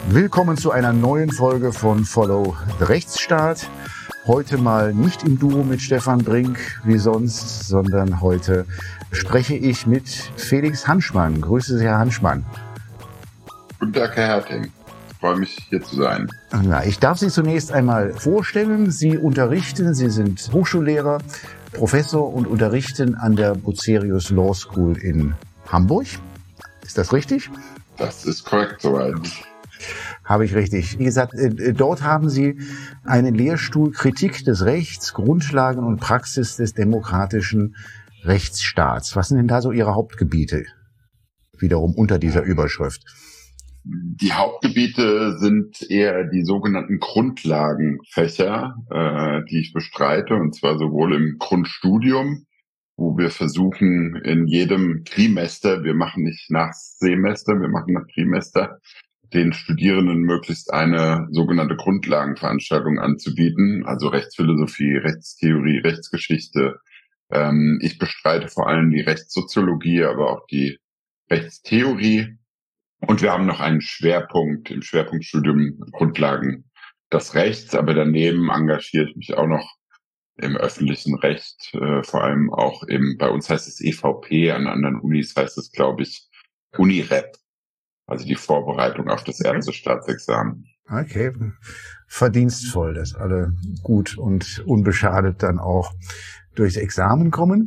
Willkommen zu einer neuen Folge von Follow the Rechtsstaat. Heute mal nicht im Duo mit Stefan Brink wie sonst, sondern heute spreche ich mit Felix Hanschmann. Grüße Sie, Herr Hanschmann. Guten Tag, Herr Herting. Ich freue mich, hier zu sein. Ja, ich darf Sie zunächst einmal vorstellen. Sie unterrichten, Sie sind Hochschullehrer, Professor und unterrichten an der Bucerius Law School in Hamburg. Ist das richtig? Das ist korrekt soweit. Habe ich richtig. Wie gesagt, dort haben Sie einen Lehrstuhl Kritik des Rechts, Grundlagen und Praxis des demokratischen Rechtsstaats. Was sind denn da so Ihre Hauptgebiete? Wiederum unter dieser Überschrift. Die Hauptgebiete sind eher die sogenannten Grundlagenfächer, die ich bestreite, und zwar sowohl im Grundstudium, wo wir versuchen in jedem Trimester, wir machen nicht nach Semester, wir machen nach Trimester, den Studierenden möglichst eine sogenannte Grundlagenveranstaltung anzubieten, also Rechtsphilosophie, Rechtstheorie, Rechtsgeschichte. Ich bestreite vor allem die Rechtssoziologie, aber auch die Rechtstheorie. Und wir haben noch einen Schwerpunkt im Schwerpunktstudium Grundlagen des Rechts, aber daneben engagiere ich mich auch noch im öffentlichen Recht, vor allem auch bei uns heißt es EVP, an anderen Unis heißt es, glaube ich, Unirep. Also die Vorbereitung auf das erste Staatsexamen. Okay, verdienstvoll, dass alle gut und unbeschadet dann auch durchs Examen kommen.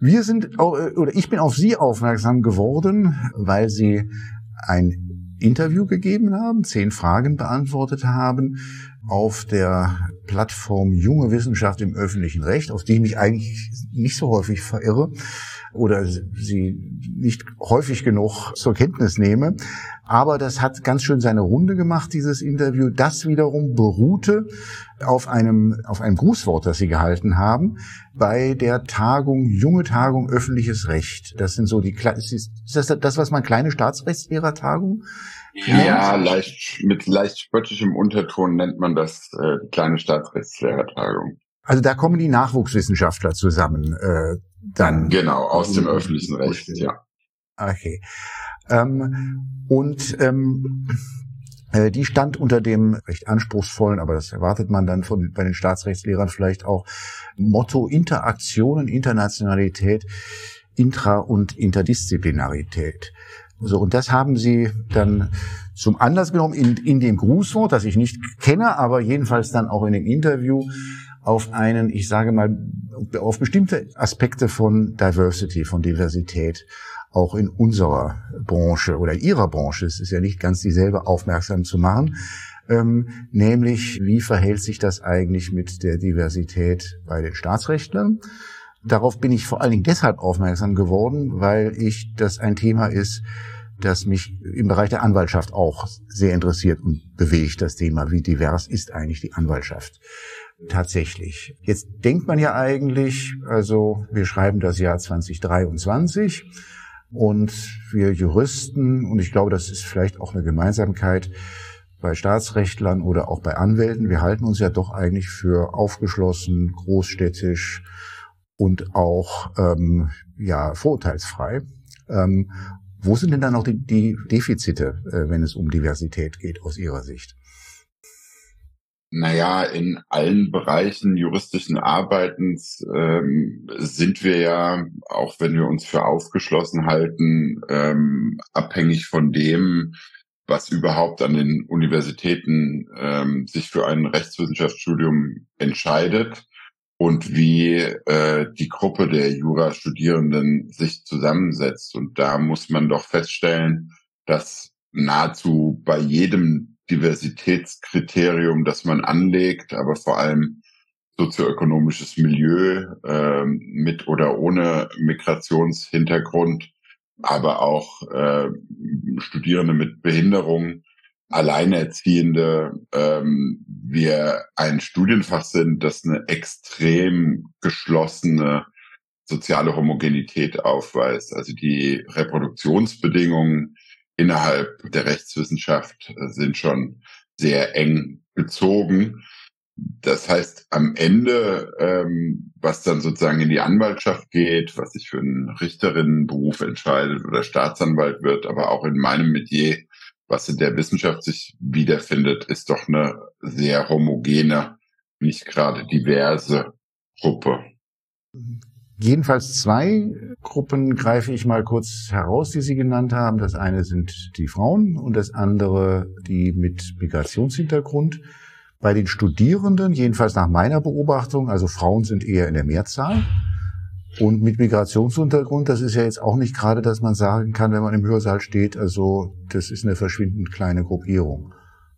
Ich bin auf Sie aufmerksam geworden, weil Sie ein Interview gegeben haben, 10 Fragen beantwortet haben auf der Plattform Junge Wissenschaft im öffentlichen Recht, auf die ich mich eigentlich nicht so häufig verirre oder sie nicht häufig genug zur Kenntnis nehme. Aber das hat ganz schön seine Runde gemacht, dieses Interview. Das wiederum beruhte auf einem Grußwort, das Sie gehalten haben, bei der Junge Tagung öffentliches Recht. Das sind so ist das, was man kleine Staatsrechtslehrertagung nennt? Ja, mit leicht spöttischem Unterton nennt man das die kleine Staatsrechtslehrertagung. Also da kommen die Nachwuchswissenschaftler zusammen, dann. Genau, aus dem öffentlichen Recht, ja. Okay. Die stand unter dem recht anspruchsvollen, aber das erwartet man dann bei den Staatsrechtslehrern vielleicht auch, Motto Interaktionen, Internationalität, Intra- und Interdisziplinarität. So, und das haben Sie dann zum Anlass genommen in dem Grußwort, das ich nicht kenne, aber jedenfalls dann auch in dem Interview auf auf bestimmte Aspekte von Diversity, von Diversität, auch in unserer Branche oder in Ihrer Branche, es ist ja nicht ganz dieselbe, aufmerksam zu machen. Nämlich, wie verhält sich das eigentlich mit der Diversität bei den Staatsrechtlern? Darauf bin ich vor allen Dingen deshalb aufmerksam geworden, weil das ein Thema ist, das mich im Bereich der Anwaltschaft auch sehr interessiert und bewegt, das Thema, wie divers ist eigentlich die Anwaltschaft tatsächlich. Jetzt denkt man ja eigentlich, also wir schreiben das Jahr 2023 und wir Juristen, und ich glaube, das ist vielleicht auch eine Gemeinsamkeit bei Staatsrechtlern oder auch bei Anwälten, wir halten uns ja doch eigentlich für aufgeschlossen, großstädtisch und auch vorurteilsfrei. Wo sind denn dann noch die Defizite, wenn es um Diversität geht, aus Ihrer Sicht? Naja, in allen Bereichen juristischen Arbeitens sind wir ja, auch wenn wir uns für aufgeschlossen halten, abhängig von dem, was überhaupt an den Universitäten sich für ein Rechtswissenschaftsstudium entscheidet und wie die Gruppe der Jurastudierenden sich zusammensetzt. Und da muss man doch feststellen, dass nahezu bei jedem Diversitätskriterium, das man anlegt, aber vor allem sozioökonomisches Milieu mit oder ohne Migrationshintergrund, aber auch Studierende mit Behinderung, Alleinerziehende, wir ein Studienfach sind, das eine extrem geschlossene soziale Homogenität aufweist. Also die Reproduktionsbedingungen innerhalb der Rechtswissenschaft sind schon sehr eng bezogen. Das heißt, am Ende, was dann sozusagen in die Anwaltschaft geht, was sich für einen Richterinnenberuf entscheidet oder Staatsanwalt wird, aber auch in meinem Metier, was in der Wissenschaft sich wiederfindet, ist doch eine sehr homogene, nicht gerade diverse Gruppe. Jedenfalls 2 Gruppen greife ich mal kurz heraus, die Sie genannt haben. Das eine sind die Frauen und das andere die mit Migrationshintergrund. Bei den Studierenden, jedenfalls nach meiner Beobachtung, also Frauen sind eher in der Mehrzahl. Und mit Migrationshintergrund, das ist ja jetzt auch nicht gerade, dass man sagen kann, wenn man im Hörsaal steht, also das ist eine verschwindend kleine Gruppierung.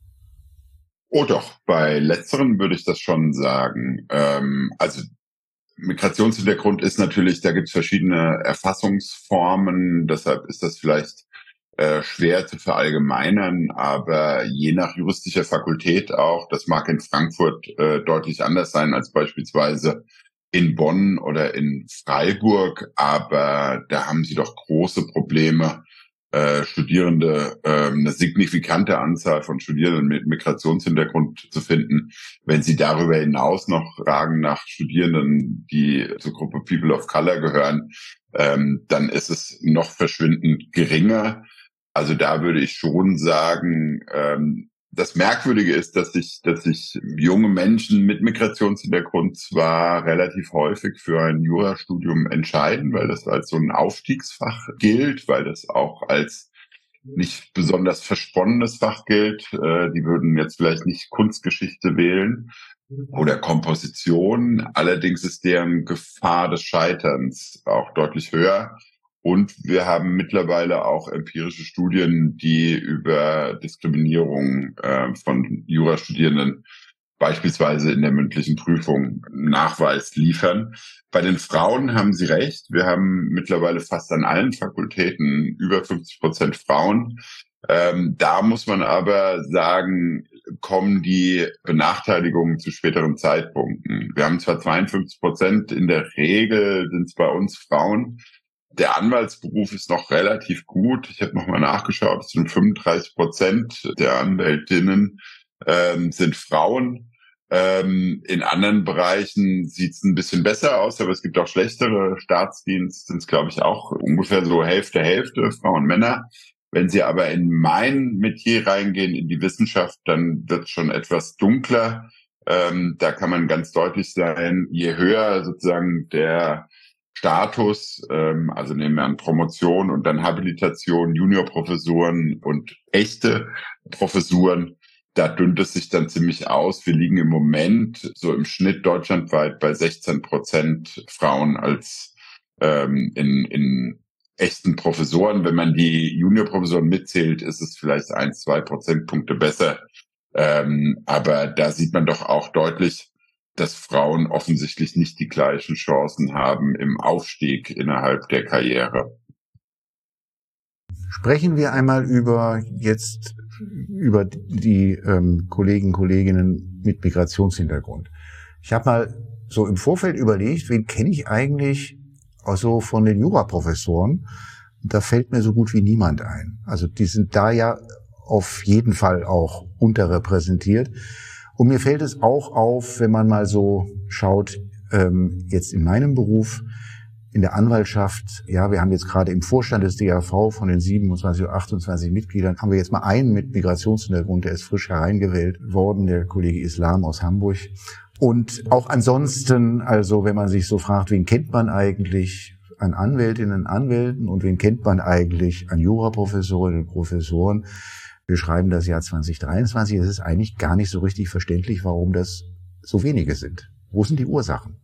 Oh doch, bei Letzteren würde ich das schon sagen. Also Migrationshintergrund ist natürlich, da gibt es verschiedene Erfassungsformen, deshalb ist das vielleicht schwer zu verallgemeinern, aber je nach juristischer Fakultät auch, das mag in Frankfurt deutlich anders sein als beispielsweise in Bonn oder in Freiburg, aber da haben sie doch große Probleme, Studierende, eine signifikante Anzahl von Studierenden mit Migrationshintergrund zu finden. Wenn sie darüber hinaus noch fragen nach Studierenden, die zur Gruppe People of Color gehören, dann ist es noch verschwindend geringer. Also da würde ich schon sagen, das Merkwürdige ist, dass sich junge Menschen mit Migrationshintergrund zwar relativ häufig für ein Jurastudium entscheiden, weil das als so ein Aufstiegsfach gilt, weil das auch als nicht besonders versponnenes Fach gilt. Die würden jetzt vielleicht nicht Kunstgeschichte wählen oder Komposition. Allerdings ist deren Gefahr des Scheiterns auch deutlich höher. Und wir haben mittlerweile auch empirische Studien, die über Diskriminierung von Jurastudierenden beispielsweise in der mündlichen Prüfung Nachweis liefern. Bei den Frauen haben Sie recht. Wir haben mittlerweile fast an allen Fakultäten über 50% Frauen. Da muss man aber sagen, kommen die Benachteiligungen zu späteren Zeitpunkten. Wir haben zwar 52%, in der Regel sind es bei uns Frauen. Der Anwaltsberuf ist noch relativ gut. Ich habe nochmal nachgeschaut, es sind 35% der Anwältinnen sind Frauen. In anderen Bereichen sieht es ein bisschen besser aus, aber es gibt auch schlechtere. Staatsdienst sind es, glaube ich, auch ungefähr so Hälfte, Frauen und Männer. Wenn Sie aber in mein Metier reingehen, in die Wissenschaft, dann wird es schon etwas dunkler. Da kann man ganz deutlich sein, je höher sozusagen der Status, also nehmen wir an Promotion und dann Habilitation, Juniorprofessuren und echte Professuren, da dünnt es sich dann ziemlich aus. Wir liegen im Moment so im Schnitt deutschlandweit bei 16% Frauen als in echten Professoren. Wenn man die Juniorprofessoren mitzählt, ist es vielleicht 1-2 Prozentpunkte besser. Aber da sieht man doch auch deutlich, dass Frauen offensichtlich nicht die gleichen Chancen haben im Aufstieg innerhalb der Karriere. Sprechen wir einmal über die Kolleginnen mit Migrationshintergrund. Ich habe mal so im Vorfeld überlegt, wen kenne ich eigentlich also von den Juraprofessoren? Da fällt mir so gut wie niemand ein. Also die sind da ja auf jeden Fall auch unterrepräsentiert. Und mir fällt es auch auf, wenn man mal so schaut, jetzt in meinem Beruf, in der Anwaltschaft, ja, wir haben jetzt gerade im Vorstand des DAV von den 27 oder 28 Mitgliedern, haben wir jetzt mal einen mit Migrationshintergrund, der ist frisch hereingewählt worden, der Kollege Islam aus Hamburg. Und auch ansonsten, also wenn man sich so fragt, wen kennt man eigentlich an Anwältinnen, Anwälten und wen kennt man eigentlich an Juraprofessorinnen und Professoren? Wir schreiben das Jahr 2023, es ist eigentlich gar nicht so richtig verständlich, warum das so wenige sind. Wo sind die Ursachen?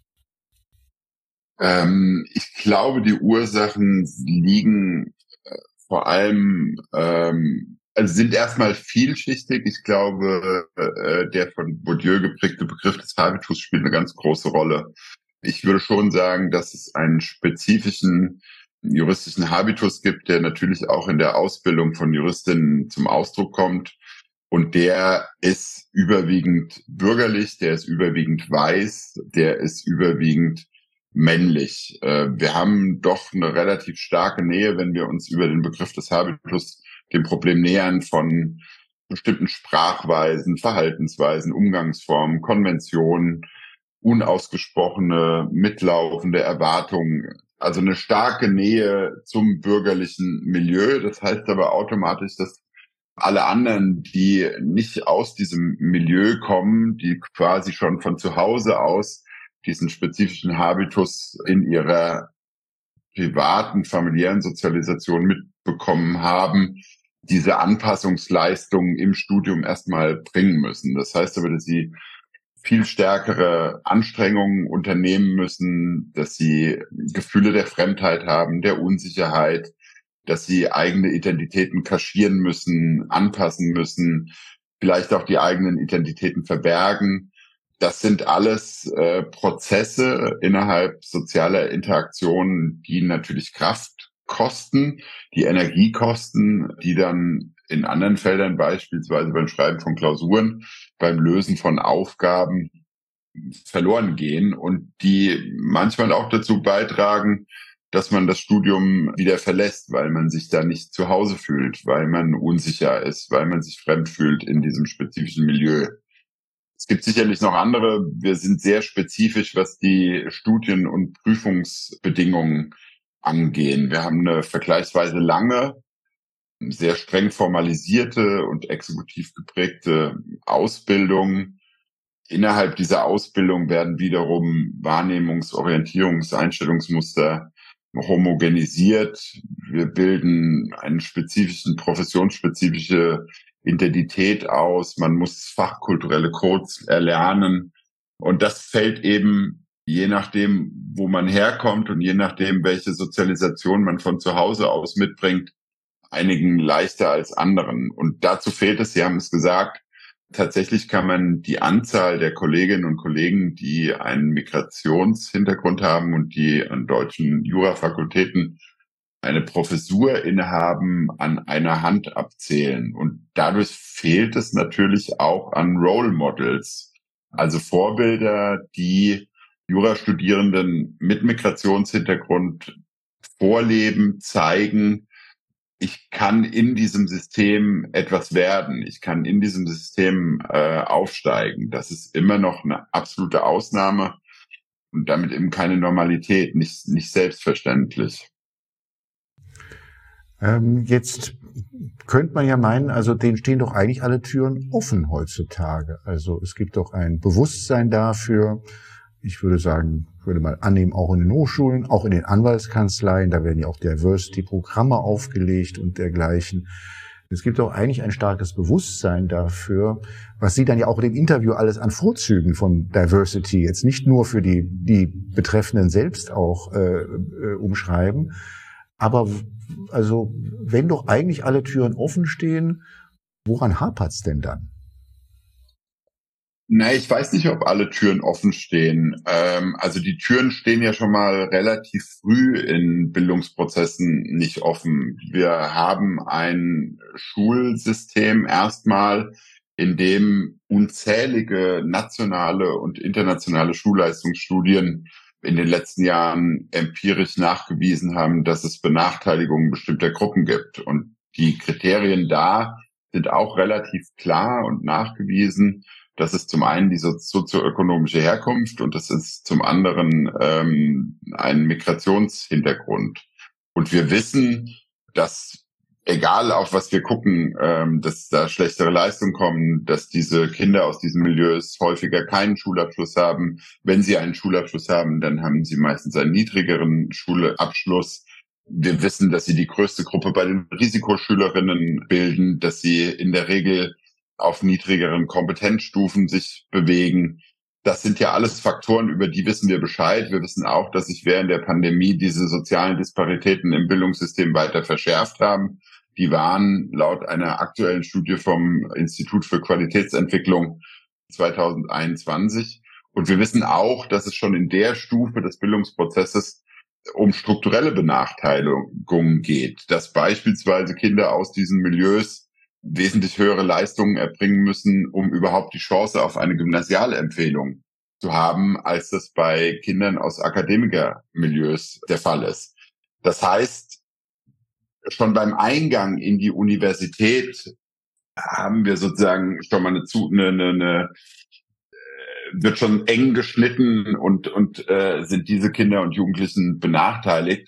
Ich glaube, die Ursachen liegen vor allem, also sind erstmal vielschichtig. Ich glaube, der von Bourdieu geprägte Begriff des Habitus spielt eine ganz große Rolle. Ich würde schon sagen, dass es einen spezifischen juristischen Habitus gibt, der natürlich auch in der Ausbildung von Juristinnen zum Ausdruck kommt. Und der ist überwiegend bürgerlich, der ist überwiegend weiß, der ist überwiegend männlich. Wir haben doch eine relativ starke Nähe, wenn wir uns über den Begriff des Habitus dem Problem nähern von bestimmten Sprachweisen, Verhaltensweisen, Umgangsformen, Konventionen, unausgesprochene, mitlaufende Erwartungen. Also eine starke Nähe zum bürgerlichen Milieu. Das heißt aber automatisch, dass Alle anderen, die nicht aus diesem Milieu kommen, die quasi schon von zu Hause aus diesen spezifischen Habitus in ihrer privaten, familiären Sozialisation mitbekommen haben, diese Anpassungsleistungen im Studium erstmal bringen müssen. Das heißt aber, dass sie viel stärkere Anstrengungen unternehmen müssen, dass sie Gefühle der Fremdheit haben, der Unsicherheit, dass sie eigene Identitäten kaschieren müssen, anpassen müssen, vielleicht auch die eigenen Identitäten verbergen. Das sind alles Prozesse innerhalb sozialer Interaktionen, die natürlich Kraft kosten, die Energie kosten, die dann in anderen Feldern, beispielsweise beim Schreiben von Klausuren, beim Lösen von Aufgaben verloren gehen und die manchmal auch dazu beitragen, dass man das Studium wieder verlässt, weil man sich da nicht zu Hause fühlt, weil man unsicher ist, weil man sich fremd fühlt in diesem spezifischen Milieu. Es gibt sicherlich noch andere. Wir sind sehr spezifisch, was die Studien- und Prüfungsbedingungen angehen. Wir haben eine vergleichsweise lange, sehr streng formalisierte und exekutiv geprägte Ausbildung. Innerhalb dieser Ausbildung werden wiederum Wahrnehmungs-, Orientierungs-, Einstellungsmuster homogenisiert. Wir bilden einen spezifischen, professionsspezifische Identität aus. Man muss fachkulturelle Codes erlernen. Und das fällt eben je nachdem, wo man herkommt und je nachdem, welche Sozialisation man von zu Hause aus mitbringt, einigen leichter als anderen. Und dazu fehlt es, Sie haben es gesagt, tatsächlich kann man die Anzahl der Kolleginnen und Kollegen, die einen Migrationshintergrund haben und die an deutschen Jurafakultäten eine Professur innehaben, an einer Hand abzählen. Und dadurch fehlt es natürlich auch an Role Models, also Vorbilder, die Jurastudierenden mit Migrationshintergrund vorleben, zeigen, ich kann in diesem System etwas werden. Ich kann in diesem System aufsteigen. Das ist immer noch eine absolute Ausnahme und damit eben keine Normalität, nicht selbstverständlich. Jetzt könnte man ja meinen, also denen stehen doch eigentlich alle Türen offen heutzutage. Also es gibt doch ein Bewusstsein dafür. Ich würde sagen, würde mal annehmen, auch in den Hochschulen, auch in den Anwaltskanzleien, da werden ja auch Diversity-Programme aufgelegt und dergleichen. Es gibt auch eigentlich ein starkes Bewusstsein dafür, was Sie dann ja auch in dem Interview alles an Vorzügen von Diversity jetzt nicht nur für die Betreffenden selbst auch umschreiben, aber also wenn doch eigentlich alle Türen offen stehen, woran hapert's denn dann? Na, ich weiß nicht, ob alle Türen offen stehen. Also die Türen stehen ja schon mal relativ früh in Bildungsprozessen nicht offen. Wir haben ein Schulsystem erstmal, in dem unzählige nationale und internationale Schulleistungsstudien in den letzten Jahren empirisch nachgewiesen haben, dass es Benachteiligungen bestimmter Gruppen gibt. Und die Kriterien da sind auch relativ klar und nachgewiesen. Das ist zum einen die sozioökonomische Herkunft und das ist zum anderen ein Migrationshintergrund. Und wir wissen, dass egal auf was wir gucken, dass da schlechtere Leistungen kommen, dass diese Kinder aus diesen Milieus häufiger keinen Schulabschluss haben. Wenn sie einen Schulabschluss haben, dann haben sie meistens einen niedrigeren Schulabschluss. Wir wissen, dass sie die größte Gruppe bei den Risikoschülerinnen bilden, dass sie in der Regel auf niedrigeren Kompetenzstufen sich bewegen. Das sind ja alles Faktoren, über die wissen wir Bescheid. Wir wissen auch, dass sich während der Pandemie diese sozialen Disparitäten im Bildungssystem weiter verschärft haben. Die waren laut einer aktuellen Studie vom Institut für Qualitätsentwicklung 2021. Und wir wissen auch, dass es schon in der Stufe des Bildungsprozesses um strukturelle Benachteiligungen geht, dass beispielsweise Kinder aus diesen Milieus wesentlich höhere Leistungen erbringen müssen, um überhaupt die Chance auf eine Gymnasialempfehlung zu haben, als das bei Kindern aus Akademikermilieus der Fall ist. Das heißt, schon beim Eingang in die Universität haben wir sozusagen schon mal wird schon eng geschnitten und sind diese Kinder und Jugendlichen benachteiligt.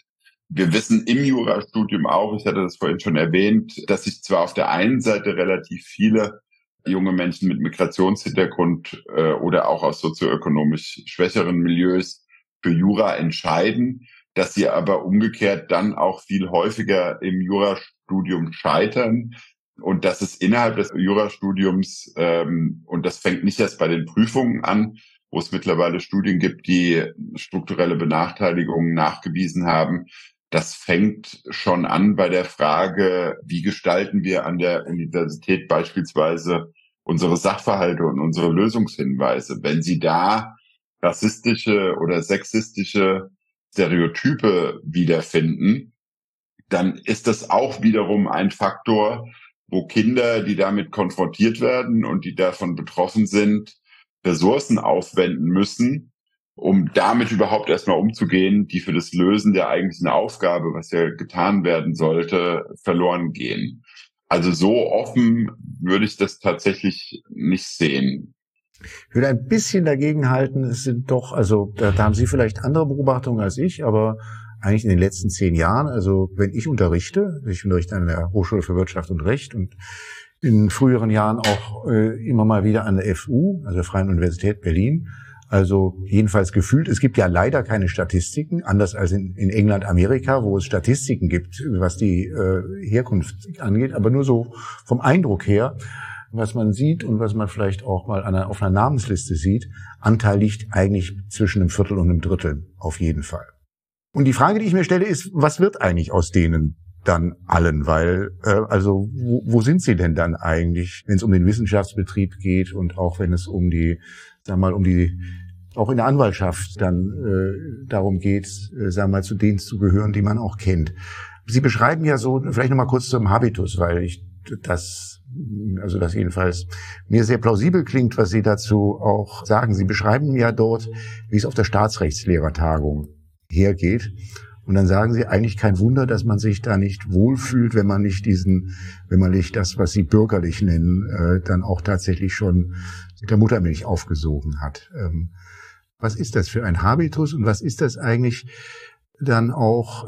Wir wissen im Jurastudium auch, ich hatte das vorhin schon erwähnt, dass sich zwar auf der einen Seite relativ viele junge Menschen mit Migrationshintergrund oder auch aus sozioökonomisch schwächeren Milieus für Jura entscheiden, dass sie aber umgekehrt dann auch viel häufiger im Jurastudium scheitern und dass es innerhalb des Jurastudiums, und das fängt nicht erst bei den Prüfungen an, wo es mittlerweile Studien gibt, die strukturelle Benachteiligungen nachgewiesen haben, das fängt schon an bei der Frage, wie gestalten wir an der Universität beispielsweise unsere Sachverhalte und unsere Lösungshinweise. Wenn Sie da rassistische oder sexistische Stereotype wiederfinden, dann ist das auch wiederum ein Faktor, wo Kinder, die damit konfrontiert werden und die davon betroffen sind, Ressourcen aufwenden müssen, um damit überhaupt erstmal umzugehen, die für das Lösen der eigentlichen Aufgabe, was ja getan werden sollte, verloren gehen. Also so offen würde ich das tatsächlich nicht sehen. Ich würde ein bisschen dagegen halten, es sind doch, also da haben Sie vielleicht andere Beobachtungen als ich, aber eigentlich in den letzten 10 Jahren, also wenn ich unterrichte an der Hochschule für Wirtschaft und Recht und in früheren Jahren auch immer mal wieder an der FU, also der Freien Universität Berlin. Also jedenfalls gefühlt, es gibt ja leider keine Statistiken, anders als in England, Amerika, wo es Statistiken gibt, was die Herkunft angeht, aber nur so vom Eindruck her, was man sieht und was man vielleicht auch mal auf einer Namensliste sieht, Anteil liegt eigentlich zwischen einem Viertel und einem Drittel, auf jeden Fall. Und die Frage, die ich mir stelle, ist, was wird eigentlich aus denen dann allen? Weil, also wo sind sie denn dann eigentlich, wenn es um den Wissenschaftsbetrieb geht und auch wenn es um die, auch in der Anwaltschaft dann darum geht, zu denen zu gehören, die man auch kennt. Sie beschreiben ja so, vielleicht nochmal kurz zum Habitus, weil das jedenfalls mir sehr plausibel klingt, was Sie dazu auch sagen. Sie beschreiben ja dort, wie es auf der Staatsrechtslehrertagung hergeht. Und dann sagen Sie, eigentlich kein Wunder, dass man sich da nicht wohlfühlt, wenn man nicht das, was Sie bürgerlich nennen, dann auch tatsächlich schon mit der Muttermilch aufgesogen hat. Was ist das für ein Habitus und was ist das eigentlich dann auch,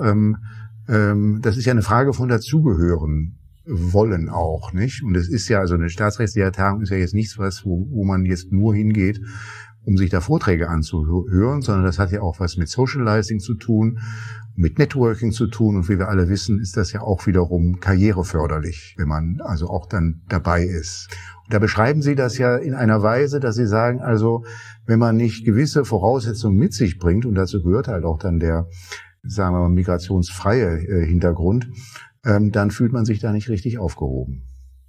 das ist ja eine Frage von dazugehören wollen auch, nicht? Und es ist ja, also eine Staatsrechtslehrertagung ist ja jetzt nichts, wo man jetzt nur hingeht, um sich da Vorträge anzuhören, sondern das hat ja auch was mit Socializing zu tun, mit Networking zu tun. Und wie wir alle wissen, ist das ja auch wiederum karriereförderlich, wenn man also auch dann dabei ist. Und da beschreiben Sie das ja in einer Weise, dass Sie sagen, also wenn man nicht gewisse Voraussetzungen mit sich bringt, und dazu gehört halt auch dann der, sagen wir mal, migrationsfreie Hintergrund, dann fühlt man sich da nicht richtig aufgehoben.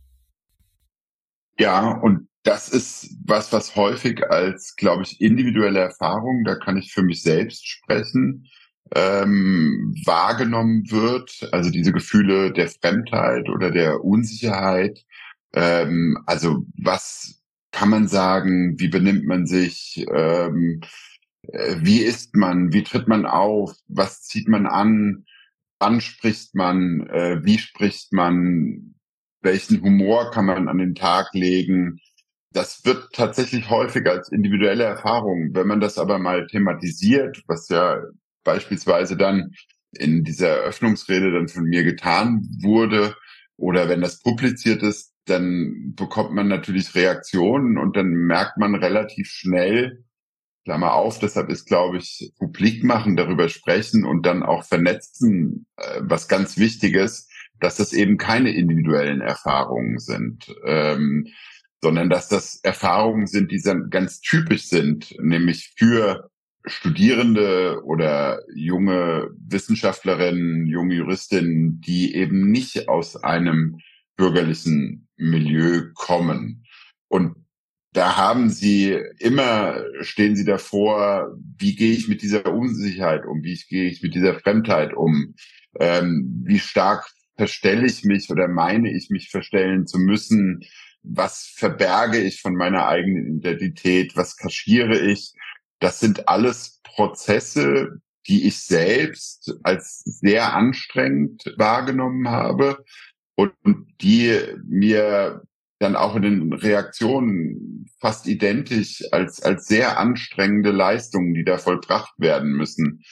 Ja, und das ist was häufig als, glaube ich, individuelle Erfahrung, da kann ich für mich selbst sprechen, wahrgenommen wird. Also diese Gefühle der Fremdheit oder der Unsicherheit. Also was kann man sagen? Wie benimmt man sich? Wie ist man? Wie tritt man auf? Was zieht man an? Wann spricht man? Wie spricht man? Welchen Humor kann man an den Tag legen? Das wird tatsächlich häufig als individuelle Erfahrung. Wenn man das aber mal thematisiert, was ja beispielsweise dann in dieser Eröffnungsrede dann von mir getan wurde, oder wenn das publiziert ist, dann bekommt man natürlich Reaktionen und dann merkt man relativ schnell, Klammer auf, deshalb ist, glaube ich, publik machen, darüber sprechen und dann auch vernetzen, was ganz Wichtiges, dass das eben keine individuellen Erfahrungen sind, sondern dass das Erfahrungen sind, die ganz typisch sind, nämlich für Studierende oder junge Wissenschaftlerinnen, junge Juristinnen, die eben nicht aus einem bürgerlichen Milieu kommen. Und da stehen sie davor, wie gehe ich mit dieser Unsicherheit um, gehe ich mit dieser Fremdheit um, wie stark verstelle ich mich oder meine ich mich verstellen zu müssen, was verberge ich von meiner eigenen Identität, was kaschiere ich. Das sind alles Prozesse, die ich selbst als sehr anstrengend wahrgenommen habe und die mir dann auch in den Reaktionen fast identisch als sehr anstrengende Leistungen, die da vollbracht werden müssen,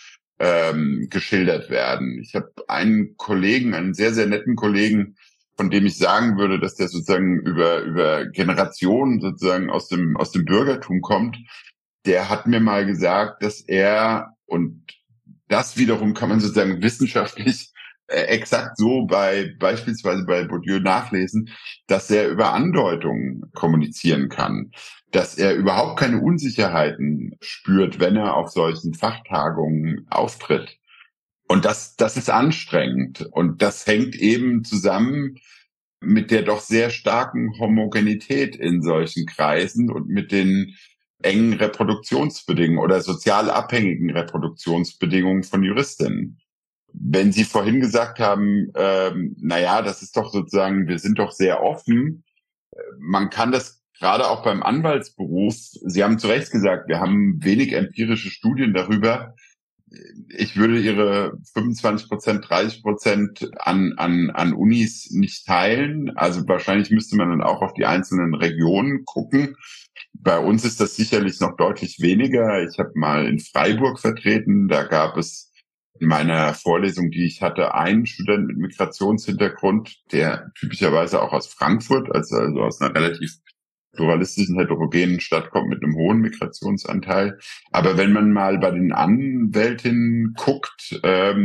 geschildert werden. Ich habe einen Kollegen, einen sehr, sehr netten Kollegen, von dem ich sagen würde, dass der sozusagen über Generationen sozusagen aus dem Bürgertum kommt. Der hat mir mal gesagt, dass er, und das wiederum kann man sozusagen wissenschaftlich exakt so beispielsweise bei Bourdieu nachlesen, dass er über Andeutungen kommunizieren kann, dass er überhaupt keine Unsicherheiten spürt, wenn er auf solchen Fachtagungen auftritt. Und das ist anstrengend. Und das hängt eben zusammen mit der doch sehr starken Homogenität in solchen Kreisen und mit den engen Reproduktionsbedingungen oder sozial abhängigen Reproduktionsbedingungen von Juristinnen. Wenn Sie vorhin gesagt haben, das ist doch sozusagen, wir sind doch sehr offen. Man kann das gerade auch beim Anwaltsberuf, Sie haben zu Recht gesagt, wir haben wenig empirische Studien darüber. Ich würde Ihre 25%, 30% an Unis nicht teilen. Also wahrscheinlich müsste man dann auch auf die einzelnen Regionen gucken. Bei uns ist das sicherlich noch deutlich weniger. Ich habe mal in Freiburg vertreten, da gab es in meiner Vorlesung, die ich hatte, einen Student mit Migrationshintergrund, der typischerweise auch aus Frankfurt, also aus einer relativ pluralistischen, heterogenen Stadt kommt mit einem hohen Migrationsanteil. Aber wenn man mal bei den Anwältinnen guckt,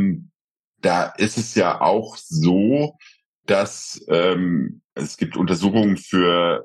da ist es ja auch so, dass es gibt Untersuchungen für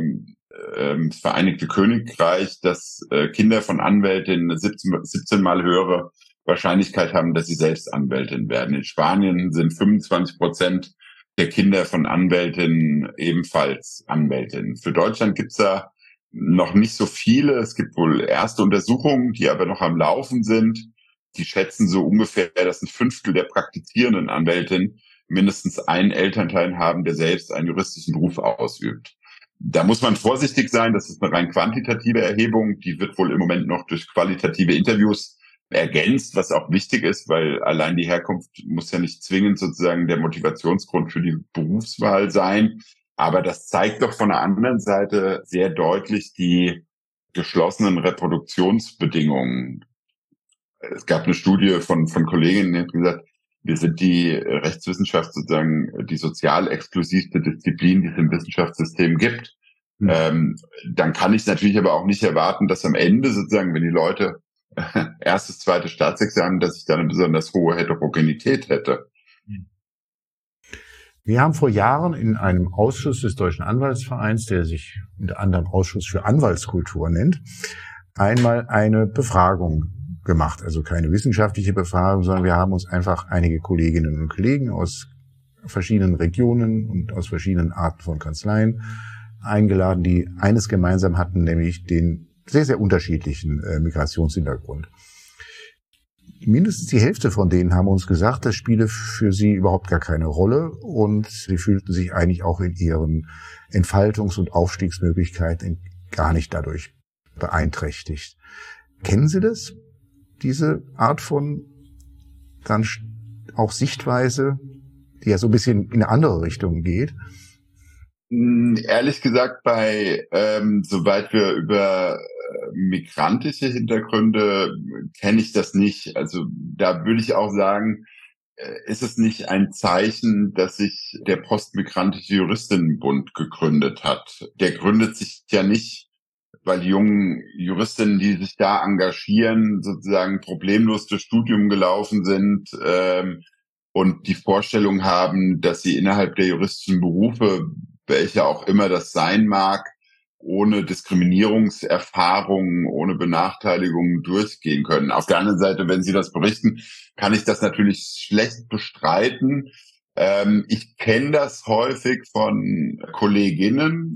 das Vereinigte Königreich, dass Kinder von Anwältinnen eine 17 Mal höhere Wahrscheinlichkeit haben, dass sie selbst Anwältin werden. In Spanien sind 25% der Kinder von Anwältinnen ebenfalls Anwältinnen. Für Deutschland gibt's da noch nicht so viele. Es gibt wohl erste Untersuchungen, die aber noch am Laufen sind. Die schätzen so ungefähr, dass 1/5 der praktizierenden Anwältinnen mindestens einen Elternteil haben, der selbst einen juristischen Beruf ausübt. Da muss man vorsichtig sein. Das ist eine rein quantitative Erhebung. Die wird wohl im Moment noch durch qualitative Interviews ergänzt, was auch wichtig ist, weil allein die Herkunft muss ja nicht zwingend sozusagen der Motivationsgrund für die Berufswahl sein. Aber das zeigt doch von der anderen Seite sehr deutlich die geschlossenen Reproduktionsbedingungen. Es gab eine Studie von Kolleginnen, die hat gesagt, wir sind die Rechtswissenschaft sozusagen die sozial exklusivste Disziplin, die es im Wissenschaftssystem gibt. Dann kann ich natürlich aber auch nicht erwarten, dass am Ende sozusagen, wenn die Leute erstes, zweites Staatsexamen, dass ich da eine besonders hohe Heterogenität hätte. Wir haben vor Jahren in einem Ausschuss des Deutschen Anwaltsvereins, der sich unter anderem Ausschuss für Anwaltskultur nennt, einmal eine Befragung gemacht. Also keine wissenschaftliche Befragung, sondern wir haben uns einfach einige Kolleginnen und Kollegen aus verschiedenen Regionen und aus verschiedenen Arten von Kanzleien eingeladen, die eines gemeinsam hatten, nämlich den sehr, sehr unterschiedlichen Migrationshintergrund. Mindestens die Hälfte von denen haben uns gesagt, das spiele für sie überhaupt gar keine Rolle und sie fühlten sich eigentlich auch in ihren Entfaltungs- und Aufstiegsmöglichkeiten gar nicht dadurch beeinträchtigt. Kennen Sie das? Diese Art von dann auch Sichtweise, die ja so ein bisschen in eine andere Richtung geht? Ehrlich gesagt, soweit wir über migrantische Hintergründe kenne ich das nicht. Also da würde ich auch sagen, ist es nicht ein Zeichen, dass sich der Postmigrantische Juristinnenbund gegründet hat. Der gründet sich ja nicht, weil die jungen Juristinnen, die sich da engagieren, sozusagen problemlos durchs Studium gelaufen sind und die Vorstellung haben, dass sie innerhalb der juristischen Berufe, welche auch immer das sein mag, ohne Diskriminierungserfahrungen, ohne Benachteiligungen durchgehen können. Auf der anderen Seite, wenn Sie das berichten, kann ich das natürlich schlecht bestreiten. Ich kenne das häufig von Kolleginnen,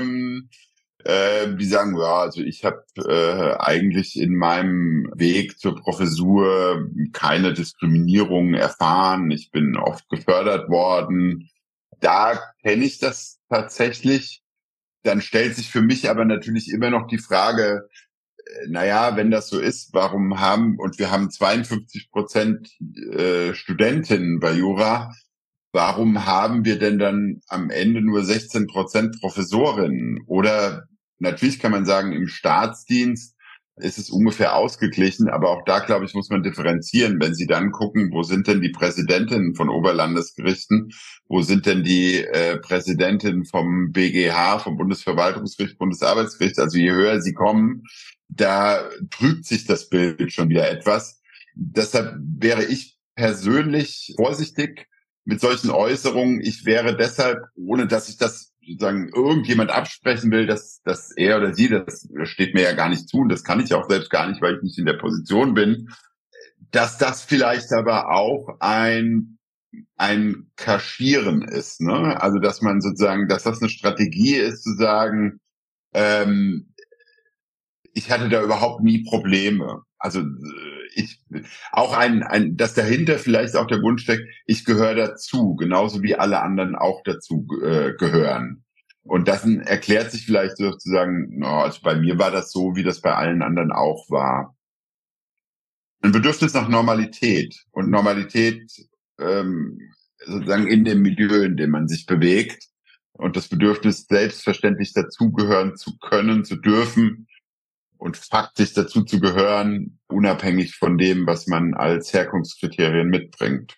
die sagen, ja, also ich habe eigentlich in meinem Weg zur Professur keine Diskriminierung erfahren. Ich bin oft gefördert worden. Da kenne ich das tatsächlich. Dann stellt sich für mich aber natürlich immer noch die Frage, wenn das so ist, wir haben 52% Studentinnen bei Jura, warum haben wir denn dann am Ende nur 16% Professorinnen? Oder natürlich kann man sagen, im Staatsdienst ist es ungefähr ausgeglichen. Aber auch da, glaube ich, muss man differenzieren. Wenn Sie dann gucken, wo sind denn die Präsidentinnen von Oberlandesgerichten? Wo sind denn die Präsidentinnen vom BGH, vom Bundesverwaltungsgericht, Bundesarbeitsgericht? Also je höher sie kommen, da trübt sich das Bild schon wieder etwas. Deshalb wäre ich persönlich vorsichtig mit solchen Äußerungen. Ich wäre deshalb, ohne dass ich das sozusagen irgendjemand absprechen will, dass er oder sie, das steht mir ja gar nicht zu und das kann ich auch selbst gar nicht, weil ich nicht in der Position bin, dass das vielleicht aber auch ein Kaschieren ist, ne? Also dass man sozusagen, dass das eine Strategie ist, zu sagen, ich hatte da überhaupt nie Probleme. Also ich auch dass dahinter vielleicht auch der Wunsch steckt, ich gehöre dazu, genauso wie alle anderen auch dazu gehören. Und das erklärt sich vielleicht sozusagen, also bei mir war das so, wie das bei allen anderen auch war. Ein Bedürfnis nach Normalität und Normalität sozusagen in dem Milieu, in dem man sich bewegt und das Bedürfnis, selbstverständlich dazugehören zu können, zu dürfen und faktisch dazu zu gehören, unabhängig von dem, was man als Herkunftskriterien mitbringt.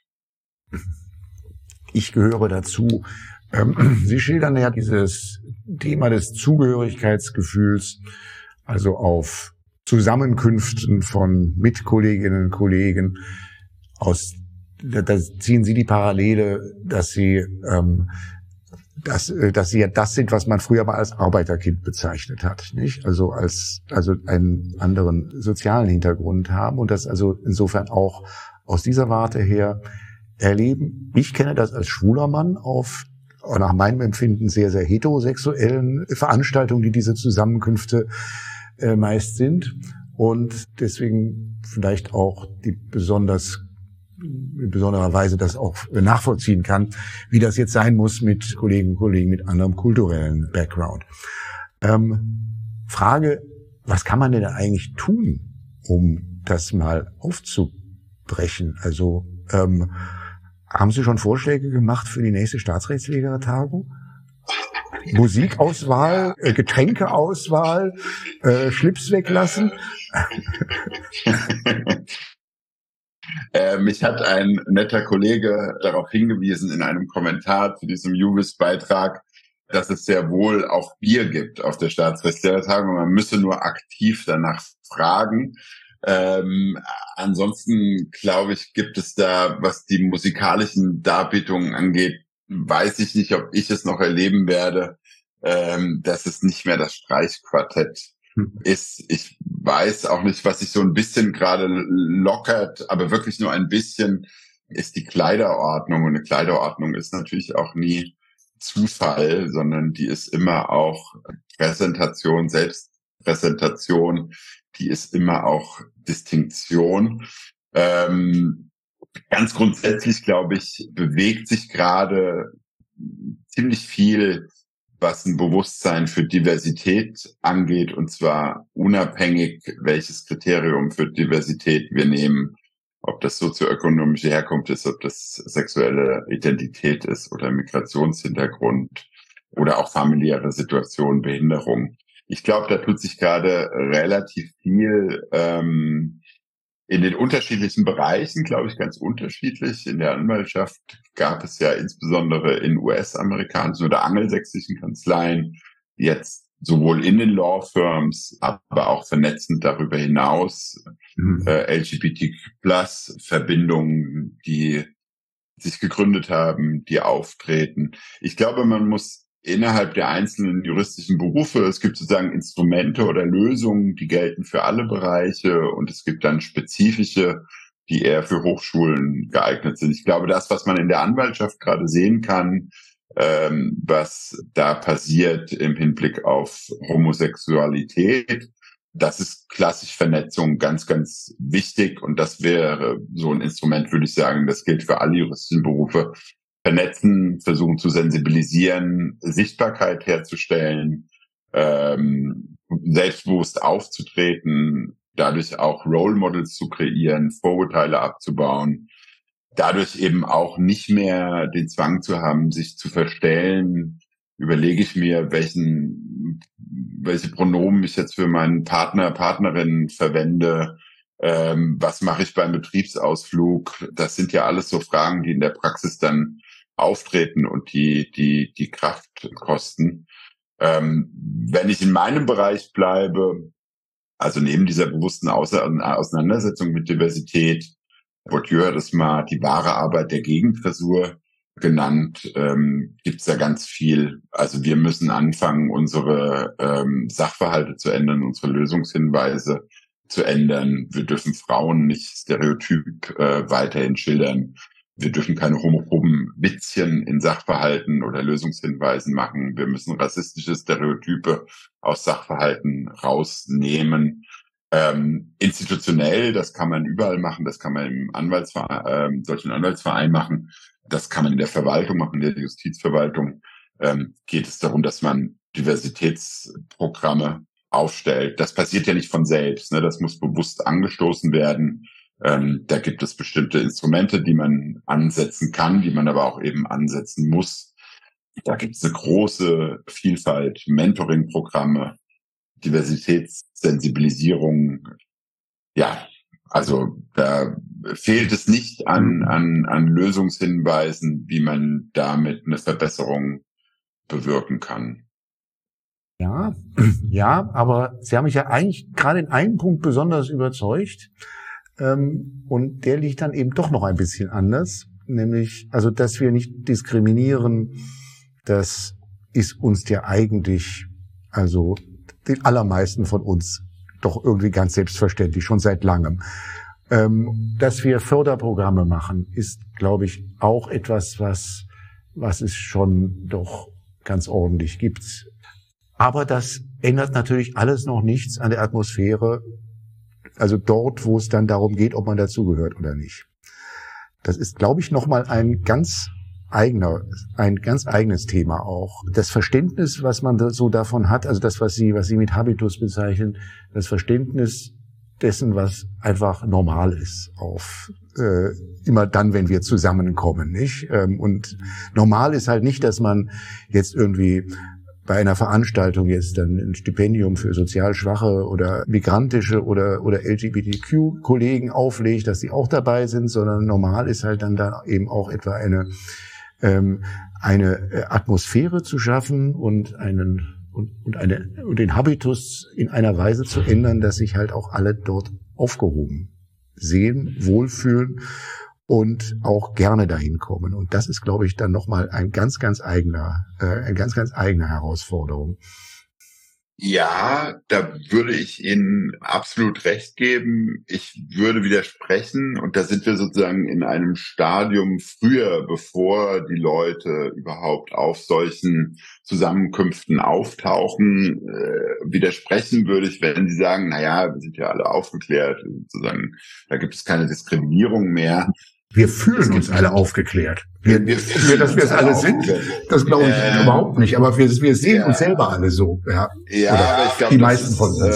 Ich gehöre dazu. Sie schildern ja dieses Thema des Zugehörigkeitsgefühls, also auf Zusammenkünften von Mitkolleginnen und Kollegen. Da ziehen Sie die Parallele, dass Sie ja das sind, was man früher mal als Arbeiterkind bezeichnet hat, nicht? Also einen anderen sozialen Hintergrund haben und das also insofern auch aus dieser Warte her erleben. Ich kenne das als schwuler Mann auf nach meinem Empfinden sehr, sehr heterosexuellen Veranstaltungen, die diese Zusammenkünfte meist sind und deswegen vielleicht auch in besonderer Weise das auch nachvollziehen kann, wie das jetzt sein muss mit Kolleginnen und Kollegen mit anderem kulturellen Background. Frage, was kann man denn eigentlich tun, um das mal aufzubrechen? Also haben Sie schon Vorschläge gemacht für die nächste Staatsrechtslehrer-Tagung? Musikauswahl, Getränkeauswahl, Schlips weglassen? Mich hat ein netter Kollege darauf hingewiesen in einem Kommentar zu diesem Juvis-Beitrag, dass es sehr wohl auch Bier gibt auf der Staatsrechtslehrer-Tagung. Man müsse nur aktiv danach fragen. Ansonsten, glaube ich, gibt es da, was die musikalischen Darbietungen angeht, weiß ich nicht, ob ich es noch erleben werde, dass es nicht mehr das Streichquartett ist. Ich weiß auch nicht, was sich so ein bisschen gerade lockert, aber wirklich nur ein bisschen, ist die Kleiderordnung. Und eine Kleiderordnung ist natürlich auch nie Zufall, sondern die ist immer auch Präsentation, Selbstpräsentation, die ist immer auch Distinktion. Ganz grundsätzlich, glaube ich, bewegt sich gerade ziemlich viel, was ein Bewusstsein für Diversität angeht, und zwar unabhängig, welches Kriterium für Diversität wir nehmen, ob das sozioökonomische Herkunft ist, ob das sexuelle Identität ist oder Migrationshintergrund oder auch familiäre Situation, Behinderung. Ich glaube, da tut sich gerade relativ viel in den unterschiedlichen Bereichen, glaube ich, ganz unterschiedlich. In der Anwaltschaft gab es ja insbesondere in US-amerikanischen oder angelsächsischen Kanzleien jetzt sowohl in den Law Firms, aber auch vernetzend darüber hinaus LGBTQ+-Verbindungen, die sich gegründet haben, die auftreten. Ich glaube, man muss innerhalb der einzelnen juristischen Berufe, es gibt sozusagen Instrumente oder Lösungen, die gelten für alle Bereiche, und es gibt dann spezifische, die eher für Hochschulen geeignet sind. Ich glaube, das, was man in der Anwaltschaft gerade sehen kann, was da passiert im Hinblick auf Homosexualität, das ist klassisch Vernetzung ganz, ganz wichtig, und das wäre so ein Instrument, würde ich sagen, das gilt für alle juristischen Berufe. Vernetzen, versuchen zu sensibilisieren, Sichtbarkeit herzustellen, selbstbewusst aufzutreten, dadurch auch Role Models zu kreieren, Vorurteile abzubauen, dadurch eben auch nicht mehr den Zwang zu haben, sich zu verstellen. Überlege ich mir, welchen welche Pronomen ich jetzt für meinen Partner, Partnerin verwende, was mache ich beim Betriebsausflug. Das sind ja alles so Fragen, die in der Praxis dann auftreten und die Kraft kosten. Wenn ich in meinem Bereich bleibe, also neben dieser bewussten Auseinandersetzung mit Diversität, Bourdieu hat es mal die wahre Arbeit der Gegenfrisur genannt, gibt's da ganz viel. Also wir müssen anfangen, unsere Sachverhalte zu ändern, unsere Lösungshinweise zu ändern. Wir dürfen Frauen nicht stereotyp weiterhin schildern. Wir dürfen keine homophoben Witzchen in Sachverhalten oder Lösungshinweisen machen. Wir müssen rassistische Stereotype aus Sachverhalten rausnehmen. Institutionell, das kann man überall machen, das kann man im Deutschen Anwaltsverein machen, das kann man in der Verwaltung machen, in der Justizverwaltung. Geht es darum, dass man Diversitätsprogramme aufstellt. Das passiert ja nicht von selbst, ne? Das muss bewusst angestoßen werden. Da gibt es bestimmte Instrumente, die man ansetzen kann, die man aber auch eben ansetzen muss. Da gibt es eine große Vielfalt, Mentoring-Programme, Diversitätssensibilisierung. Ja, also da fehlt es nicht an Lösungshinweisen, wie man damit eine Verbesserung bewirken kann. Ja, ja, aber Sie haben mich ja eigentlich gerade in einem Punkt besonders überzeugt. Und der liegt dann eben doch noch ein bisschen anders. Nämlich, also, dass wir nicht diskriminieren, das ist uns ja eigentlich, also den allermeisten von uns doch irgendwie ganz selbstverständlich, schon seit langem. Dass wir Förderprogramme machen, ist, glaube ich, auch etwas, was es schon doch ganz ordentlich gibt. Aber das ändert natürlich alles noch nichts an der Atmosphäre, also dort, wo es dann darum geht, ob man dazugehört oder nicht. Das ist, glaube ich, nochmal ein ganz eigenes Thema auch. Das Verständnis, was man so davon hat, also das, was Sie mit Habitus bezeichnen, das Verständnis dessen, was einfach normal ist, immer dann, wenn wir zusammenkommen, nicht? Und normal ist halt nicht, dass man jetzt irgendwie bei einer Veranstaltung jetzt dann ein Stipendium für sozial schwache oder migrantische oder LGBTQ-Kollegen auflegt, dass sie auch dabei sind, sondern normal ist halt dann da eben auch etwa eine Atmosphäre zu schaffen und den Habitus in einer Weise zu ändern, dass sich halt auch alle dort aufgehoben sehen, wohlfühlen und auch gerne dahin kommen. Und das ist, glaube ich, dann nochmal eine ganz eigene Herausforderung. Ja, da würde ich Ihnen absolut recht geben. Ich würde widersprechen, und da sind wir sozusagen in einem Stadium früher, bevor die Leute überhaupt auf solchen Zusammenkünften auftauchen. Widersprechen würde ich, wenn Sie sagen, naja, wir sind ja alle aufgeklärt, sozusagen, da gibt es keine Diskriminierung mehr. Wir fühlen uns alle aufgeklärt. Dass wir es alle sind, das glaube ich überhaupt nicht. Aber wir sehen uns selber alle so. Ja, aber ich glaube, die meisten von uns.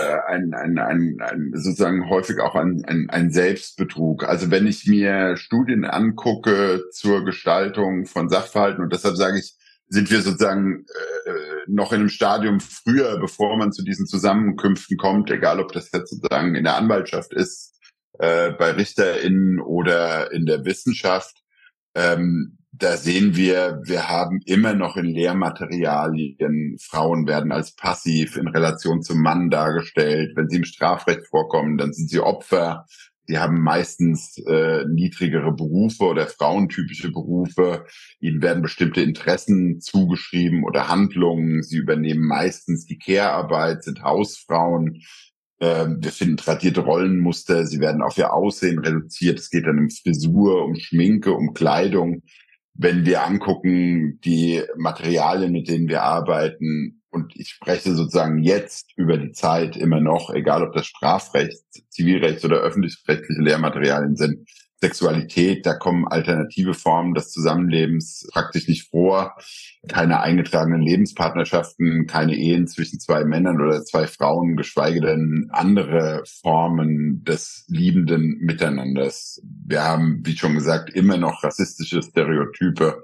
Sozusagen häufig auch ein Selbstbetrug. Also wenn ich mir Studien angucke zur Gestaltung von Sachverhalten, und deshalb sage ich, sind wir sozusagen noch in einem Stadium früher, bevor man zu diesen Zusammenkünften kommt, egal ob das jetzt sozusagen in der Anwaltschaft ist, bei RichterInnen oder in der Wissenschaft, da sehen wir haben immer noch in Lehrmaterialien, Frauen werden als passiv in Relation zum Mann dargestellt. Wenn sie im Strafrecht vorkommen, dann sind sie Opfer. Die haben meistens niedrigere Berufe oder frauentypische Berufe. Ihnen werden bestimmte Interessen zugeschrieben oder Handlungen. Sie übernehmen meistens die Care-Arbeit, sind Hausfrauen. Wir finden tradierte Rollenmuster, sie werden auf ihr Aussehen reduziert. Es geht dann um Frisur, um Schminke, um Kleidung. Wenn wir angucken, die Materialien, mit denen wir arbeiten, und ich spreche sozusagen jetzt über die Zeit immer noch, egal ob das Strafrecht, Zivilrecht oder öffentlich-rechtliche Lehrmaterialien sind, Sexualität, da kommen alternative Formen des Zusammenlebens praktisch nicht vor. Keine eingetragenen Lebenspartnerschaften, keine Ehen zwischen zwei Männern oder zwei Frauen, geschweige denn andere Formen des liebenden Miteinanders. Wir haben, wie schon gesagt, immer noch rassistische Stereotype.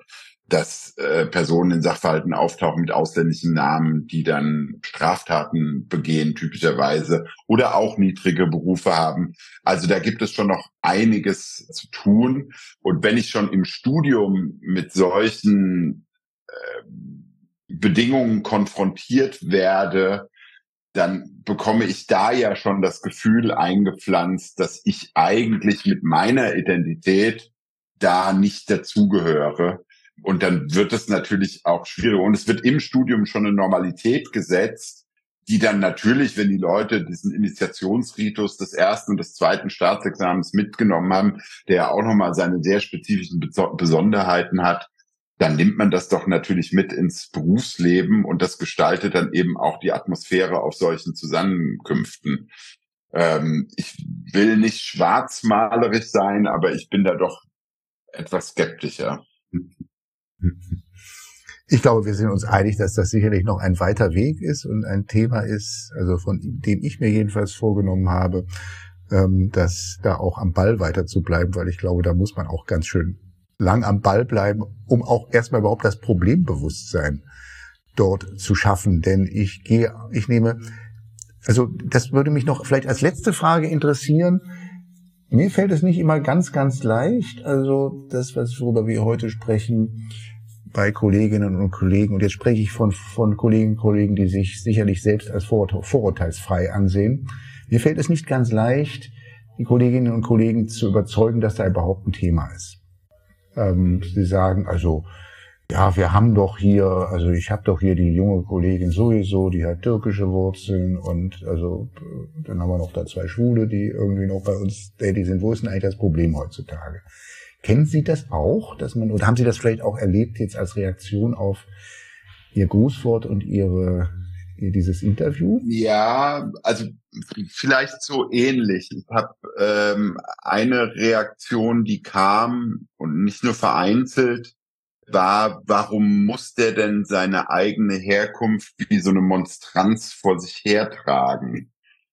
dass Personen in Sachverhalten auftauchen mit ausländischen Namen, die dann Straftaten begehen typischerweise oder auch niedrige Berufe haben. Also da gibt es schon noch einiges zu tun. Und wenn ich schon im Studium mit solchen Bedingungen konfrontiert werde, dann bekomme ich da ja schon das Gefühl eingepflanzt, dass ich eigentlich mit meiner Identität da nicht dazugehöre. Und dann wird es natürlich auch schwierig. Und es wird im Studium schon eine Normalität gesetzt, die dann natürlich, wenn die Leute diesen Initiationsritus des ersten und des zweiten Staatsexamens mitgenommen haben, der ja auch nochmal seine sehr spezifischen Besonderheiten hat, dann nimmt man das doch natürlich mit ins Berufsleben und das gestaltet dann eben auch die Atmosphäre auf solchen Zusammenkünften. Ich will nicht schwarzmalerisch sein, aber ich bin da doch etwas skeptischer. Ich glaube, wir sind uns einig, dass das sicherlich noch ein weiter Weg ist und ein Thema ist, also von dem ich mir jedenfalls vorgenommen habe, dass da auch am Ball weiter zu bleiben, weil ich glaube, da muss man auch ganz schön lang am Ball bleiben, um auch erstmal überhaupt das Problembewusstsein dort zu schaffen. Denn ich nehme, also das würde mich noch vielleicht als letzte Frage interessieren. Mir fällt es nicht immer ganz, ganz leicht, also das, worüber wir heute sprechen, bei Kolleginnen und Kollegen, und jetzt spreche ich von Kolleginnen und Kollegen, die sich sicherlich selbst als vorurteilsfrei ansehen. Mir fällt es nicht ganz leicht, die Kolleginnen und Kollegen zu überzeugen, dass da überhaupt ein Thema ist. Sie sagen, also, ja, wir haben doch hier, also ich habe doch hier die junge Kollegin sowieso, die hat türkische Wurzeln und also dann haben wir noch da 2 Schwule, die irgendwie noch bei uns tätig sind. Wo ist denn eigentlich das Problem heutzutage? Kennen Sie das auch, oder haben Sie das vielleicht auch erlebt jetzt als Reaktion auf Ihr Grußwort und dieses Interview? Ja, also vielleicht so ähnlich. Ich habe eine Reaktion, die kam und nicht nur vereinzelt, war, warum muss der denn seine eigene Herkunft wie so eine Monstranz vor sich hertragen?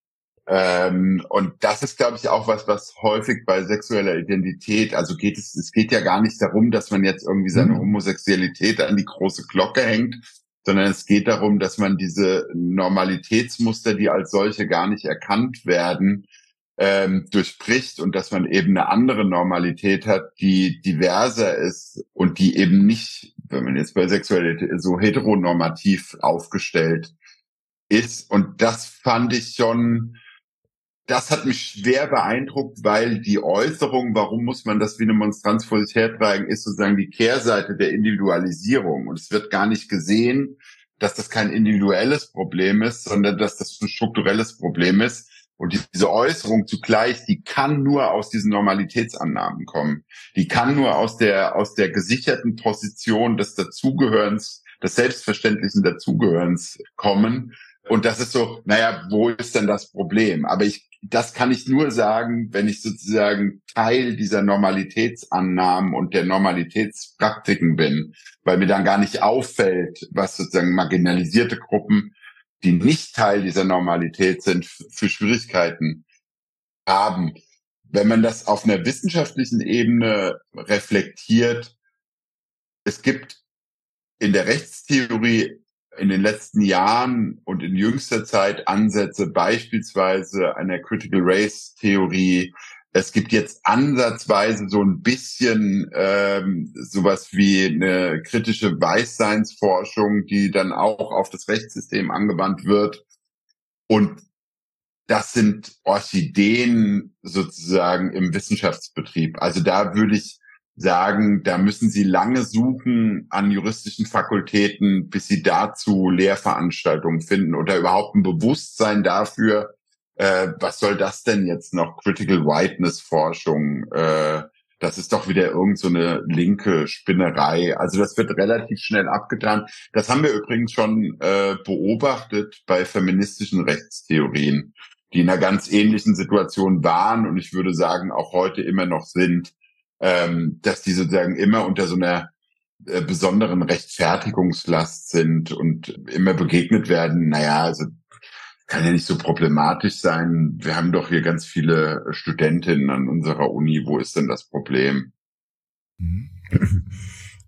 Und das ist, glaube ich, auch was häufig bei sexueller Identität, also es geht ja gar nicht darum, dass man jetzt irgendwie seine Homosexualität an die große Glocke hängt, sondern es geht darum, dass man diese Normalitätsmuster, die als solche gar nicht erkannt werden, durchbricht und dass man eben eine andere Normalität hat, die diverser ist und die eben nicht, wenn man jetzt bei Sexualität so heteronormativ aufgestellt ist. Und das fand ich schon, das hat mich schwer beeindruckt, weil die Äußerung, warum muss man das wie eine Monstranz vor sich hertragen, ist sozusagen die Kehrseite der Individualisierung. Und es wird gar nicht gesehen, dass das kein individuelles Problem ist, sondern dass das ein strukturelles Problem ist. Und diese Äußerung zugleich, die kann nur aus diesen Normalitätsannahmen kommen. Die kann nur aus der gesicherten Position des Dazugehörens, des selbstverständlichen Dazugehörens kommen. Und das ist so, naja, wo ist denn das Problem? Aber das kann ich nur sagen, wenn ich sozusagen Teil dieser Normalitätsannahmen und der Normalitätspraktiken bin, weil mir dann gar nicht auffällt, was sozusagen marginalisierte Gruppen, die nicht Teil dieser Normalität sind, für Schwierigkeiten haben. Wenn man das auf einer wissenschaftlichen Ebene reflektiert, es gibt in der Rechtstheorie in den letzten Jahren und in jüngster Zeit Ansätze beispielsweise einer Critical Race Theorie. Es gibt jetzt ansatzweise so ein bisschen sowas wie eine kritische Weißseinsforschung, die dann auch auf das Rechtssystem angewandt wird. Und das sind Orchideen sozusagen im Wissenschaftsbetrieb. Also da würde ich sagen, da müssen Sie lange suchen an juristischen Fakultäten, bis Sie dazu Lehrveranstaltungen finden oder überhaupt ein Bewusstsein dafür, was soll das denn jetzt noch? Critical Whiteness Forschung, das ist doch wieder irgend so eine linke Spinnerei. Also das wird relativ schnell abgetan. Das haben wir übrigens schon beobachtet bei feministischen Rechtstheorien, die in einer ganz ähnlichen Situation waren und ich würde sagen auch heute immer noch sind, dass die sozusagen immer unter so einer besonderen Rechtfertigungslast sind und immer begegnet werden. Naja, also kann ja nicht so problematisch sein. Wir haben doch hier ganz viele Studentinnen an unserer Uni. Wo ist denn das Problem?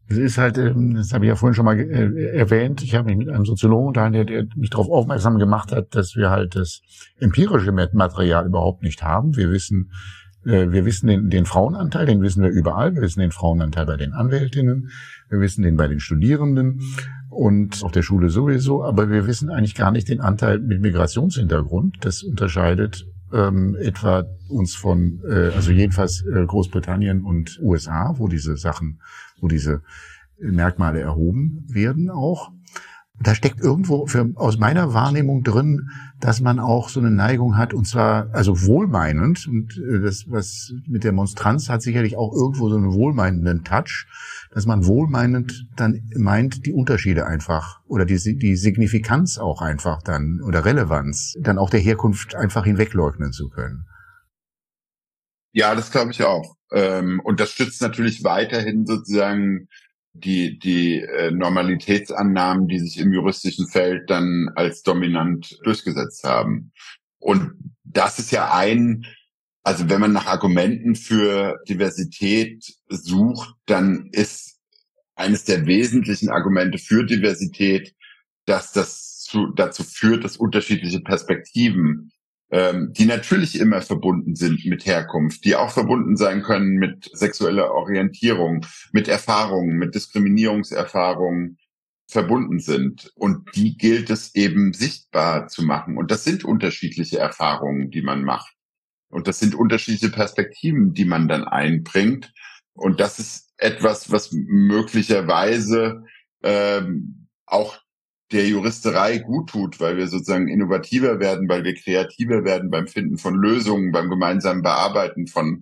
Es ist halt, das habe ich ja vorhin schon mal erwähnt, ich habe mich mit einem Soziologen unterhalten, der mich darauf aufmerksam gemacht hat, dass wir halt das empirische Material überhaupt nicht haben. Wir wissen den Frauenanteil, den wissen wir überall. Wir wissen den Frauenanteil bei den Anwältinnen, wir wissen den bei den Studierenden und auf der Schule sowieso, aber wir wissen eigentlich gar nicht den Anteil mit Migrationshintergrund. Das unterscheidet etwa uns von, also jedenfalls Großbritannien und USA, wo diese Merkmale erhoben werden auch. Da steckt irgendwo aus meiner Wahrnehmung drin, dass man auch so eine Neigung hat, und zwar also wohlmeinend, und das, was mit der Monstranz hat sicherlich auch irgendwo so einen wohlmeinenden Touch, dass man wohlmeinend dann meint, die Unterschiede einfach oder die Signifikanz auch einfach dann oder Relevanz dann auch der Herkunft einfach hinwegleugnen zu können. Ja, das glaube ich auch. Und das stützt natürlich weiterhin sozusagen die Normalitätsannahmen, die sich im juristischen Feld dann als dominant durchgesetzt haben. Und das ist ja also wenn man nach Argumenten für Diversität sucht, dann ist eines der wesentlichen Argumente für Diversität, dass das dazu führt, dass unterschiedliche Perspektiven, die natürlich immer verbunden sind mit Herkunft, die auch verbunden sein können mit sexueller Orientierung, mit Erfahrungen, mit Diskriminierungserfahrungen verbunden sind. Und die gilt es eben sichtbar zu machen. Und das sind unterschiedliche Erfahrungen, die man macht. Und das sind unterschiedliche Perspektiven, die man dann einbringt. Und das ist etwas, was möglicherweise auch der Juristerei gut tut, weil wir sozusagen innovativer werden, weil wir kreativer werden beim Finden von Lösungen, beim gemeinsamen Bearbeiten von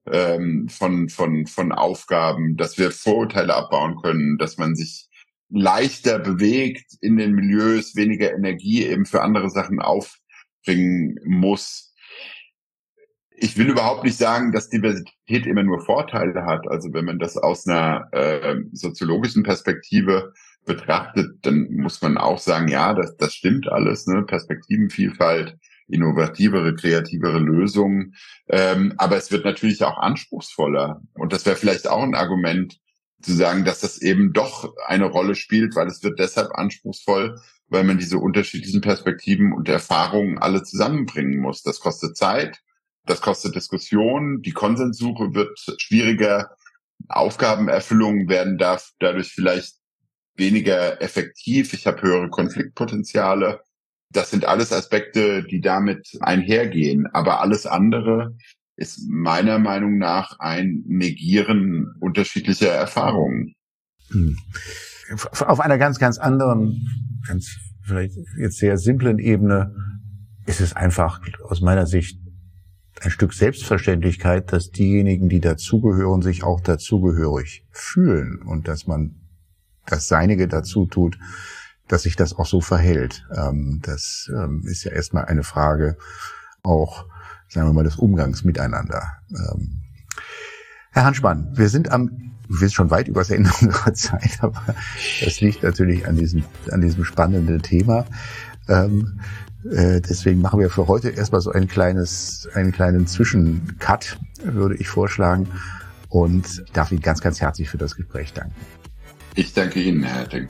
Aufgaben, dass wir Vorurteile abbauen können, dass man sich leichter bewegt in den Milieus, weniger Energie eben für andere Sachen aufbringen muss. Ich will überhaupt nicht sagen, dass Diversität immer nur Vorteile hat. Also wenn man das aus einer soziologischen Perspektive betrachtet, dann muss man auch sagen, ja, das stimmt alles, ne? Perspektivenvielfalt, innovativere, kreativere Lösungen. Aber es wird natürlich auch anspruchsvoller. Und das wäre vielleicht auch ein Argument, zu sagen, dass das eben doch eine Rolle spielt, weil es wird deshalb anspruchsvoll, weil man diese unterschiedlichen Perspektiven und Erfahrungen alle zusammenbringen muss. Das kostet Zeit, das kostet Diskussion, die Konsenssuche wird schwieriger, Aufgabenerfüllungen werden dadurch vielleicht weniger effektiv, ich habe höhere Konfliktpotenziale. Das sind alles Aspekte, die damit einhergehen. Aber alles andere ist meiner Meinung nach ein Negieren unterschiedlicher Erfahrungen. Auf einer ganz, ganz anderen, ganz vielleicht jetzt sehr simplen Ebene ist es einfach aus meiner Sicht ein Stück Selbstverständlichkeit, dass diejenigen, die dazugehören, sich auch dazugehörig fühlen und dass man das Seinige dazu tut, dass sich das auch so verhält. Das ist ja erstmal eine Frage auch, sagen wir mal, des Umgangs miteinander. Herr Hanschmann, wir sind schon weit über das Ende unserer Zeit, aber das liegt natürlich an diesem spannenden Thema. Deswegen machen wir für heute erstmal so einen kleinen Zwischencut, würde ich vorschlagen. Und ich darf Ihnen ganz, ganz herzlich für das Gespräch danken. Ich danke Ihnen, Herr Herting.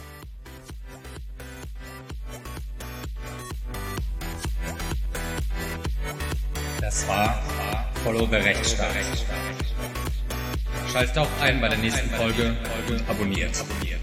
Das war Follow the Rechtsstaat. Schaltet auch ein bei der nächsten Folge und abonniert.